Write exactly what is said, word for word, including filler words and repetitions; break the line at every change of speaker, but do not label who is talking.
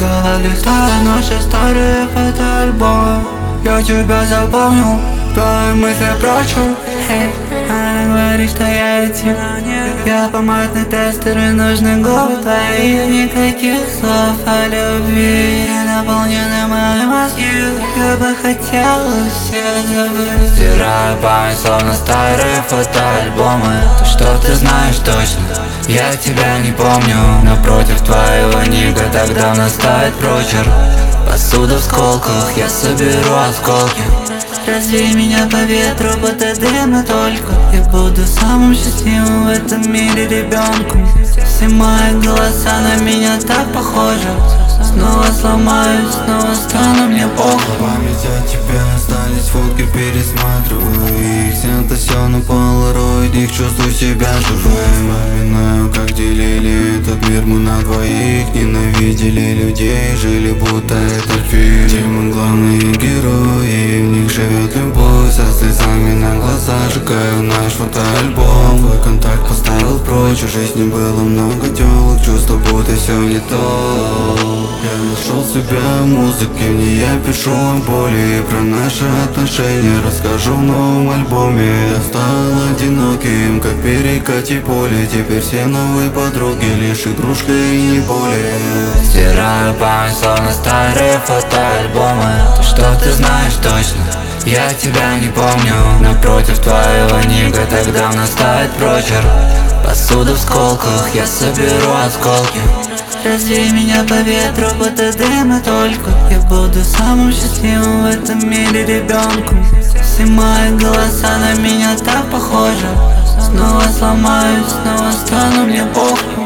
зеркало листая наши старые фотоальбомы. Я тебя запомнил, твои мысли прочел. Эй, она говорит, что я идти. Я помадный тестер и нужны губы твои. Никаких слов о любви, наполнены мои мозги. Я бы хотела все забыть. Стираю память, словно старые фотоальбомы. То, что ты знаешь точно, я тебя не помню. Напротив твоего ника так давно стоит прочерк. Посуда в сколках, я соберу осколки. Развей меня по ветру, будто дым, и только я буду самым счастливым в этом мире ребенком. Все мои голоса на меня так похожи. Снова сломаюсь, снова стану мне похуй.
Память о тебе остались фотки, пересматриваю их. Снято все на полароид, их чувствую себя живым. Вспоминаю, как делили этот мир мы на двоих. Ненавидели людей, жили будто это фильм. Те мы главные герои, в них живет любовь. Со слезами на глазах сжигаю наш фотоальбом. Твой контакт поставил прочь, в жизни было много тёлок. Чувство будто все не то. Я нашел себя в музыке, в ней я пишу о боли. И про наши отношения расскажу в новом альбоме. Я стал одиноким, как перекати поле. Теперь все новые подруги, лишь игрушка и не более.
Стираю память, словно старые фотоальбомы. То, что ты знаешь точно, я тебя не помню. Напротив твоего ника так давно стоит прочерк. Посуда в сколках, я соберу осколки. Развей меня по ветру, будто дым, и только я буду самым счастливым в этом мире ребенком. Все мои голоса на меня так похожи. Снова сломаюсь, снова стану мне похуй.